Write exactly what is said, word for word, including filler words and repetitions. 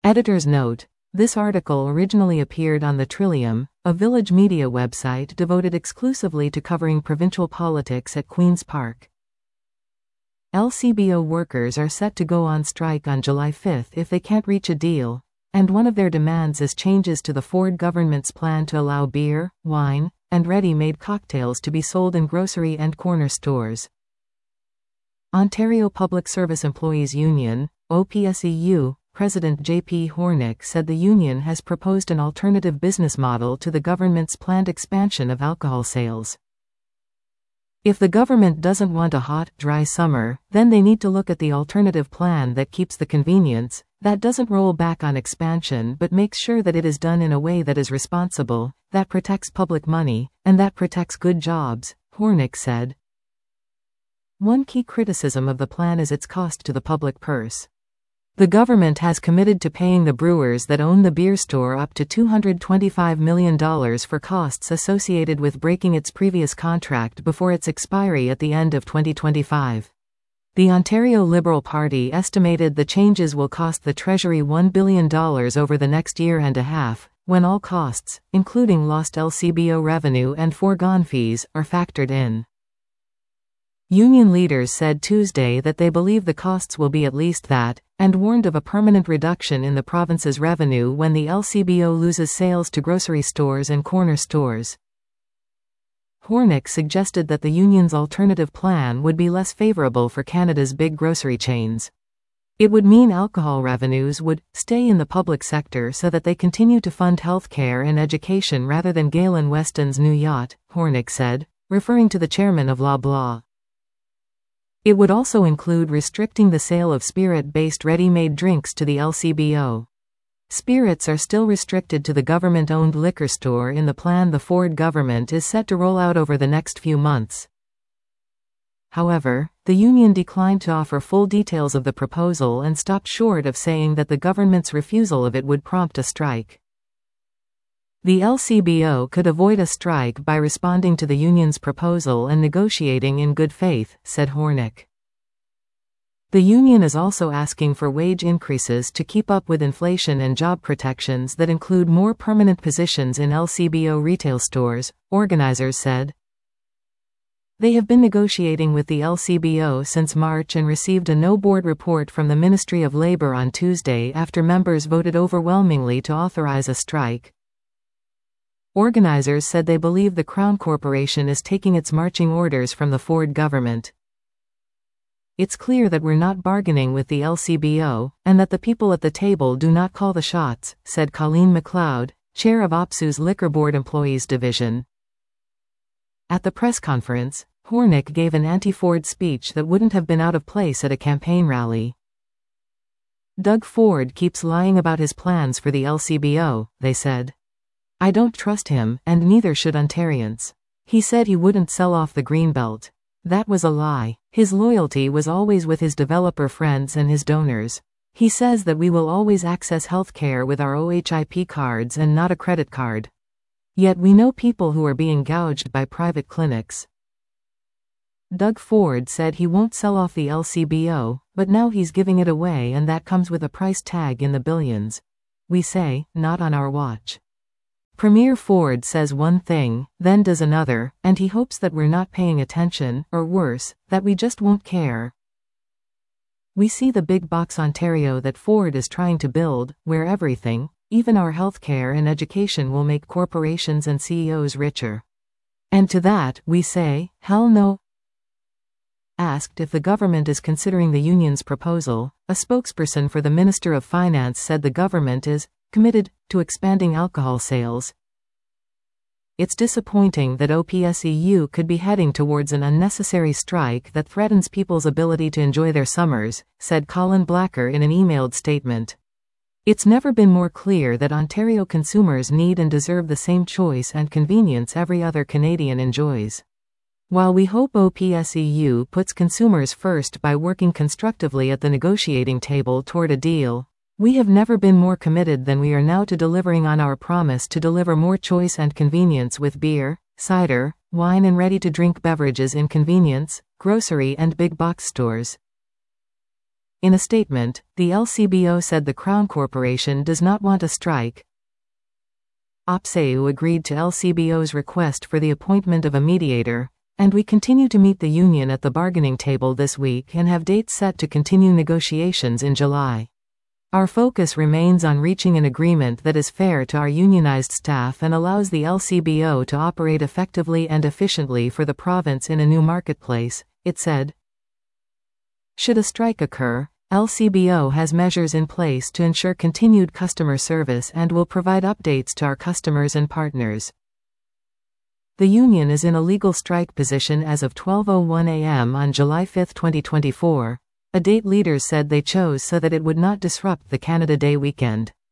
Editor's note: this article originally appeared on the Trillium, a Village Media website devoted exclusively to covering provincial politics at Queen's Park. L C B O workers are set to go on strike on July fifth if they can't reach a deal, and one of their demands is changes to the Ford government's plan to allow beer, wine, and ready-made cocktails to be sold in grocery and corner stores. Ontario Public Service Employees Union, O P S E U, President J P Hornick said the union has proposed an alternative business model to the government's planned expansion of alcohol sales. If the government doesn't want a hot, dry summer, then they need to look at the alternative plan that keeps the convenience, that doesn't roll back on expansion but makes sure that it is done in a way that is responsible, that protects public money, and that protects good jobs, Hornick said. One key criticism of the plan is its cost to the public purse. The government has committed to paying the brewers that own the beer store up to two hundred twenty-five million dollars for costs associated with breaking its previous contract before its expiry at the end of twenty twenty-five. The Ontario Liberal Party estimated the changes will cost the Treasury one billion dollars over the next year and a half, when all costs, including lost L C B O revenue and foregone fees, are factored in. Union leaders said Tuesday that they believe the costs will be at least that, and warned of a permanent reduction in the province's revenue when the L C B O loses sales to grocery stores and corner stores. Hornick suggested that the union's alternative plan would be less favorable for Canada's big grocery chains. It would mean alcohol revenues would stay in the public sector so that they continue to fund health care and education rather than Galen Weston's new yacht, Hornick said, referring to the chairman of Loblaw. It would also include restricting the sale of spirit-based ready-made drinks to the L C B O. Spirits are still restricted to the government-owned liquor store in the plan the Ford government is set to roll out over the next few months. However, the union declined to offer full details of the proposal and stopped short of saying that the government's refusal of it would prompt a strike. The L C B O could avoid a strike by responding to the union's proposal and negotiating in good faith, said Hornick. The union is also asking for wage increases to keep up with inflation and job protections that include more permanent positions in L C B O retail stores, organizers said. They have been negotiating with the L C B O since March and received a no-board report from the Ministry of Labour on Tuesday after members voted overwhelmingly to authorize a strike. Organizers said they believe the Crown Corporation is taking its marching orders from the Ford government. It's clear that we're not bargaining with the L C B O, and that the people at the table do not call the shots, said Colleen MacLeod, chair of O P S U's Liquor Board Employees Division. At the press conference, Hornick gave an anti-Ford speech that wouldn't have been out of place at a campaign rally. Doug Ford keeps lying about his plans for the L C B O, they said. I don't trust him, and neither should Ontarians. He said he wouldn't sell off the Greenbelt. That was a lie. His loyalty was always with his developer friends and his donors. He says that we will always access health care with our O H I P cards and not a credit card. Yet we know people who are being gouged by private clinics. Doug Ford said he won't sell off the L C B O, but now he's giving it away, and that comes with a price tag in the billions. We say, not on our watch. Premier Ford says one thing, then does another, and he hopes that we're not paying attention, or worse, that we just won't care. We see the big box Ontario that Ford is trying to build, where everything, even our healthcare and education, will make corporations and C E Os richer. And to that, we say, hell no. Asked if the government is considering the union's proposal, a spokesperson for the Minister of Finance said the government is committed to expanding alcohol sales. It's disappointing that O P S E U could be heading towards an unnecessary strike that threatens people's ability to enjoy their summers, said Colin Blacker in an emailed statement. It's never been more clear that Ontario consumers need and deserve the same choice and convenience every other Canadian enjoys. While we hope O P S E U puts consumers first by working constructively at the negotiating table toward a deal, we have never been more committed than we are now to delivering on our promise to deliver more choice and convenience with beer, cider, wine and ready-to-drink beverages in convenience, grocery and big box stores. In a statement, the L C B O said the Crown Corporation does not want a strike. O P S E U agreed to L C B O's request for the appointment of a mediator, and we continue to meet the union at the bargaining table this week and have dates set to continue negotiations in July. Our focus remains on reaching an agreement that is fair to our unionized staff and allows the L C B O to operate effectively and efficiently for the province in a new marketplace, it said. Should a strike occur, L C B O has measures in place to ensure continued customer service and will provide updates to our customers and partners. The union is in a legal strike position as of twelve oh one a m on July fifth twenty twenty-four, a date leaders said they chose so that it would not disrupt the Canada Day weekend.